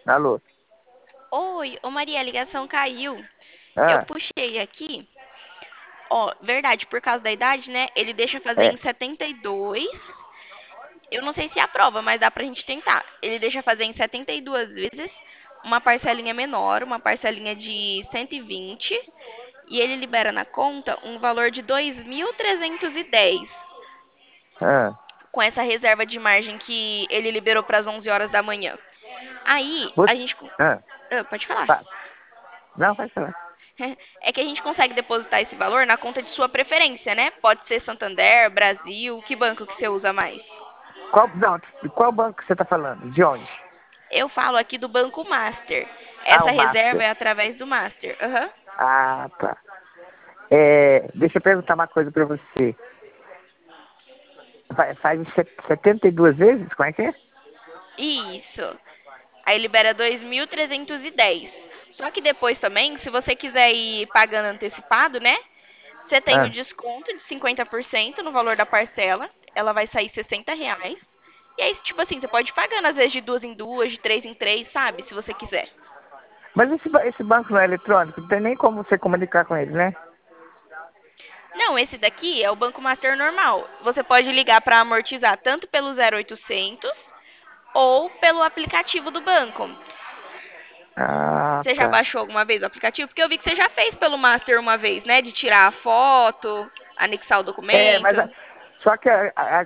Alô? Oi, ô Maria, a ligação caiu. Eu Ah, puxei aqui. Ó, verdade, por causa da idade, né? Ele deixa fazer é. em 72. Eu não sei se aprova, mas dá pra gente tentar. Ele deixa fazer em 72 vezes, uma parcelinha menor, uma parcelinha de 120, e ele libera na conta um valor de 2.310, Ah, com essa reserva de margem que ele liberou para as 11 horas da manhã. Aí, a você, gente. ah, Pode falar. fa- não, vai falar. É que a gente consegue depositar esse valor na conta de sua preferência, né? Pode ser Santander, Brasil, que banco que você usa mais? Não, qual banco que você tá falando? De onde? Eu falo aqui do Banco Master. Ah, Essa o reserva Master. é através do Master. Aham. Ah, tá. É, deixa eu perguntar uma coisa pra você. Faz 72 vezes? Como é que é? Isso. Aí libera 2.310. Só que depois também, se você quiser ir pagando antecipado, né? Você tem o Ah, desconto de 50% no valor da parcela. Ela vai sair R$ 60. E aí, tipo assim, você pode ir pagando às vezes de duas em duas, de três em três, sabe? Se você quiser. mas esse banco não é eletrônico, não tem nem como você comunicar com ele, né? Não, esse daqui é o Banco Master normal. Você pode ligar para amortizar tanto pelo 0800 ou pelo aplicativo do banco. Ah, Você já tá. baixou alguma vez o aplicativo? Porque eu vi que você já fez pelo Master uma vez, né? De tirar a foto, anexar o É, documento. só que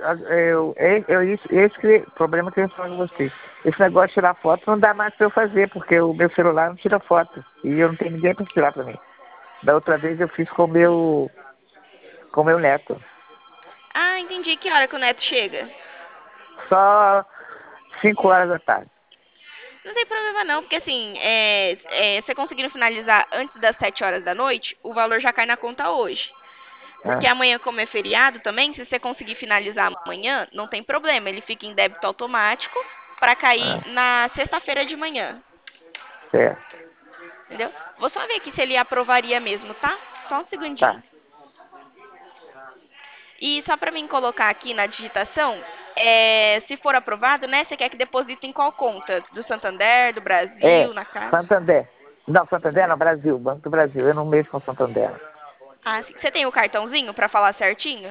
esse problema que eu ia falar com você. Esse negócio de tirar foto não dá mais pra eu fazer, porque o meu celular não tira foto. E eu não tenho ninguém pra tirar pra mim. Da outra vez eu fiz com o meu neto. Ah, entendi. Que hora que o neto chega? Só 5 horas da tarde. Não tem problema não, porque assim, você conseguindo finalizar antes das 7 horas da noite, o valor já cai na conta hoje. Porque Ah, amanhã, como é feriado também, se você conseguir finalizar amanhã, não tem problema. Ele fica em débito automático para cair ah, na sexta-feira de manhã. certo. Entendeu? Vou só ver aqui se ele aprovaria mesmo, tá? Só um segundinho. Tá. E só para mim colocar aqui na digitação, se for aprovado, né? Você quer que deposite em qual conta? Do Santander, do É, Brasil, na Caixa? Santander. Não, Santander não, Santander. Brasil, Banco do Brasil. Eu não mexo com Santander. Ah, sim. Você tem o cartãozinho para falar certinho?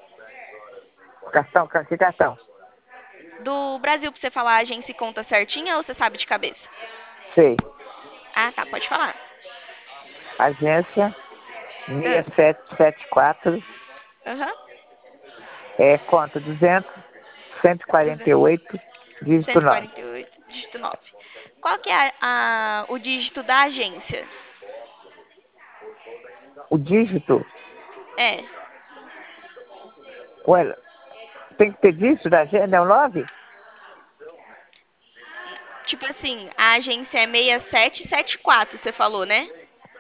Que cartão? Do Brasil, para você falar a agência e conta certinha ou você sabe de cabeça? Sei. Ah, tá, pode falar. Agência Ah, 6774, aham. conta 200, 148, dígito 9. 248, dígito 9. Qual que é o dígito da agência? O dígito, É, ué, tem que ter dígito da agência, é o 9? tipo assim, a agência é 6774, você falou, né?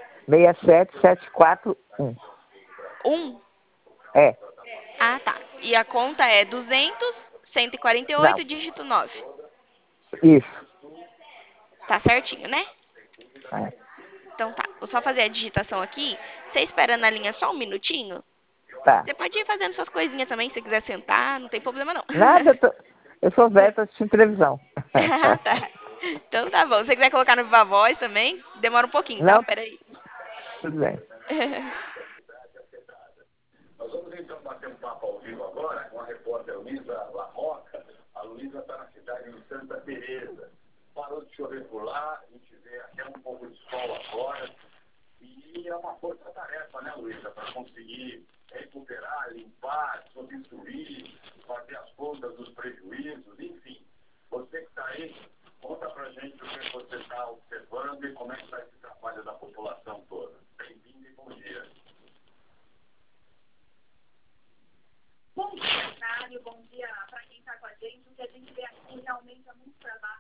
67741. Um. É, Ah, tá. E a conta é 200, não, 148, dígito 9. isso. Tá certinho, né? É, Então tá. Vou só fazer a digitação aqui. Você espera na linha só um minutinho? tá. Você pode ir fazendo suas coisinhas também, se quiser sentar, não tem problema não. Nada, eu sou velho, tô assistindo televisão. Ah, tá. Então tá bom. Se você quiser colocar no Viva Voz também, demora um pouquinho, tá? Não, Pera aí. tudo bem. Nós vamos então bater um papo ao vivo agora com a repórter Luísa Larroca. A Luísa está na cidade de Santa Teresa. Parou de chover por lá, a gente vê até um pouco de sol agora. E é uma força-tarefa, né, Luísa, para conseguir recuperar, limpar, substituir, fazer as contas dos prejuízos, enfim. Você que está aí, conta pra gente o que você está observando e como é que está esse trabalho da população toda. Bem-vindo e bom dia. Bom dia, Mário. Bom dia para quem está com a gente. O que a gente vê aqui realmente é muito trabalho.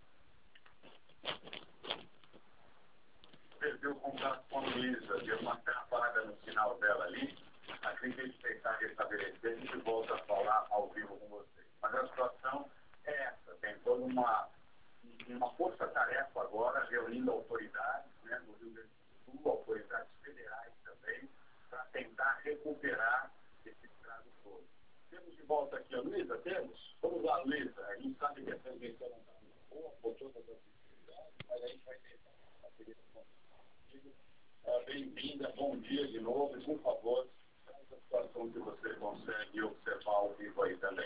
Perdeu o contato com a Luísa, deu uma travada no final dela ali. Assim que a gente tentar restabelecer, a gente volta a falar ao vivo com vocês. Mas a situação é essa, tem toda uma força-tarefa agora, reunindo autoridades, né, do Rio Grande do Sul, autoridades federais também, para tentar recuperar esse estrago todo. Temos de volta aqui a Luísa? Temos? Vamos lá, Luísa. A gente sabe que a transmissão não está muito boa, por todas as Bem-vinda, bom dia de novo. E, por favor, essa situação que você consegue observar ao vivo aí também.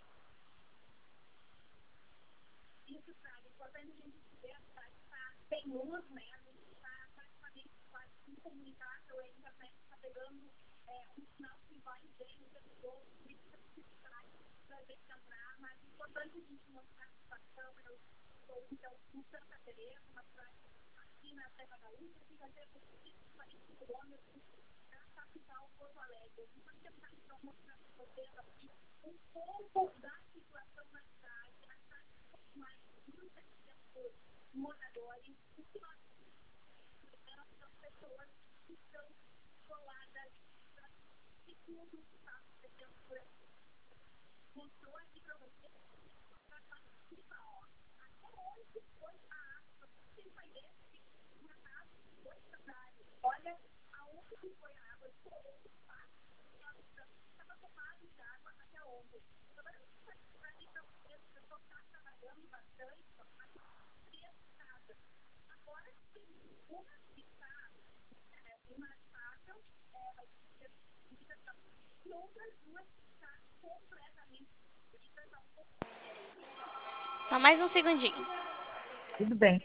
Isso, sabe, importante a gente ver, tá sem luz, né? Está praticamente quase incomunicável, a internet está pegando um sinal que vai e vem, o tempo todo, por isso que a gente sai para ver se entrar, mas é importante a gente mostrar a situação. Eu estou então em Santa Teresa, uma cidade aqui na Serra Gaúcha, fica cerca de 40 quilômetros da capital Porto Alegre. Eu vou tentar então mostrar para vocês aqui um pouco da situação na cidade, a cidade com mais de 1.700 moradores. O que nós temos são pessoas que estão isoladas de tudo que está acontecendo por aqui. Mostrou aqui para vocês até onde foi a água. Você vai ver que uma casa de 2 andares. Olha aonde foi a água. Todo o espaço estava tomado de água até ontem. Agora, eu vou para mim para vocês, o pessoal está trabalhando bastante, mas 3 casas. Agora, sim, uma que está inabitável, vai ser habitação, e outras 2 que estão completamente habitação. Só mais um segundinho. Tudo bem.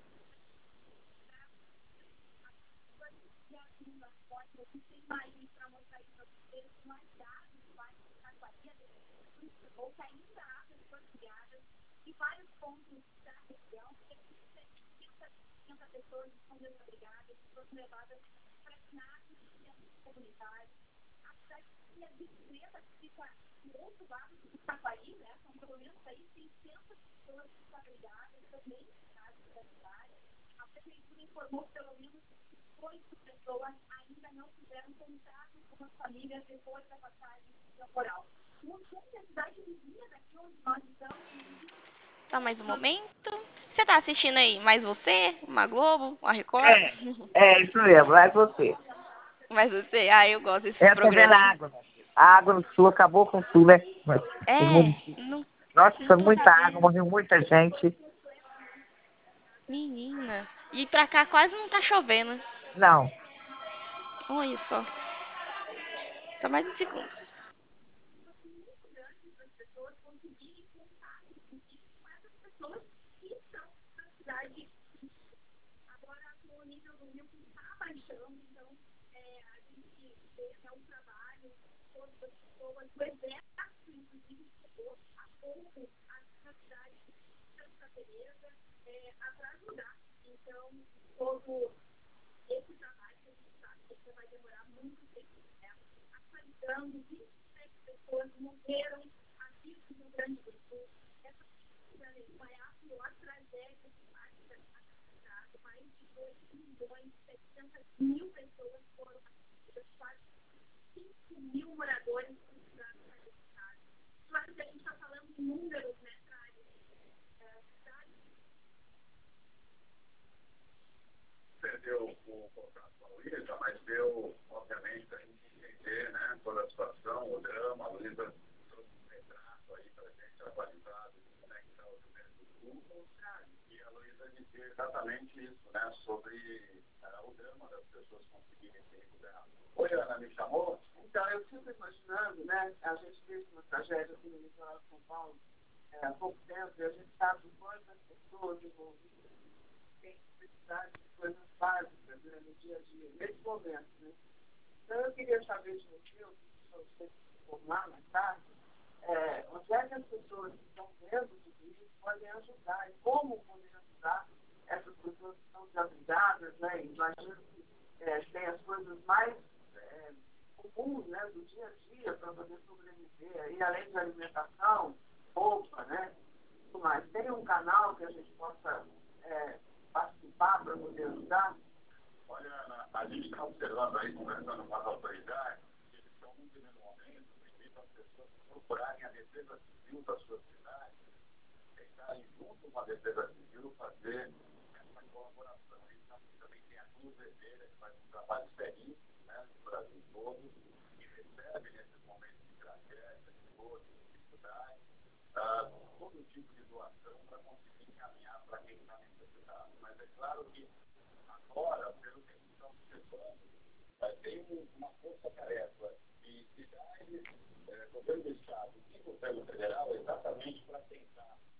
Tem imagens para mostrar isso para vocês, mais dados, vai ficar 40 ou que ainda há pessoas criadas e vários pontos da região, que 70 pessoas estão desabrigadas, foram levadas para ginásio de centros comunitários. A cidade é discreta, que fica do outro lado do Taquari, né? São pelo menos aí 600 pessoas desabrigadas, também cidades da cidade. A prefeitura informou que pelo menos 8 pessoas ainda não fizeram contato com as famílias depois da passagem temporal. Mudou que a cidade vizinha daqui onde nós estamos. Só mais um momento. Você tá assistindo aí? Mais você? Uma Globo? Uma Record? Isso mesmo, é você. Mais você? Ah, eu gosto desses Tá vendo programas. a água, meu filho? A água no sul acabou com tudo, né? Não, Nossa, não foi tô muita água, sabendo. morreu muita gente. Menina. E pra cá quase não tá chovendo. Não, Olha só. Só mais um segundo. Muito grande para as pessoas conseguirem contato com essas pessoas que estão na cidade. Agora, o nível do rio está baixando, então a gente vê um trabalho, todas as pessoas, o exército, inclusive, chegou há pouco na cidade de Santa Teresa para ajudar. Então, todo esse trabalho que a gente sabe que vai demorar muito tempo, né? Atualizando, 27 pessoas morreram aqui no Rio Grande do Sul. Essa é a pior tragédia que parte da cidade. Mais de 2.700.000 pessoas foram atingidas, quase 5.000 moradores precisaram sair da cidade. Claro que a gente está falando em números, né, Perdeu o contato com a Luísa, mas deu, obviamente, para a gente entender, né, toda a situação, o drama. A Luísa trouxe um retrato aí para a gente atualizado de como é que está o Rio Grande do Sul. E a Luísa dizia exatamente isso, né, sobre o drama das pessoas conseguirem se recuperar. Oi, Ana, me chamou? Então, eu fico imaginando, né, a gente teve uma tragédia aqui no litoral de São Paulo há pouco tempo, e a gente sabe de quantas pessoas envolvidas têm necessidade de coisas básicas, né, no dia a dia, nesse momento, né. Então, eu queria saber de você, eu queria você se informar mais tarde, onde é que as pessoas que estão vendo tudo isso podem ajudar, e como podem ajudar essas pessoas que estão desabrigadas, né, imagino que tem as coisas mais comuns, né, do dia a dia para poder sobreviver, e além de alimentação, roupa, né, tudo mais. Tem um canal que a gente possa participar para poder ajudar? Olha, Ana, a gente está observando aí, conversando com as autoridades, que eles estão, no primeiro momento, pedindo às pessoas procurarem a Defesa Civil da sua cidade, tentarem, junto com a Defesa Civil, fazer essa colaboração. A gente sabe que também tem a Cruz Vermelha, que faz um trabalho seríssimo, né, no Brasil todo, e recebe nesses momentos de tragédia, de dor, de dificuldade. Todo tipo de doação para conseguir encaminhar para quem está necessitado. Mas é claro que agora, pelo que a gente está observando, vai ter uma força-tarefa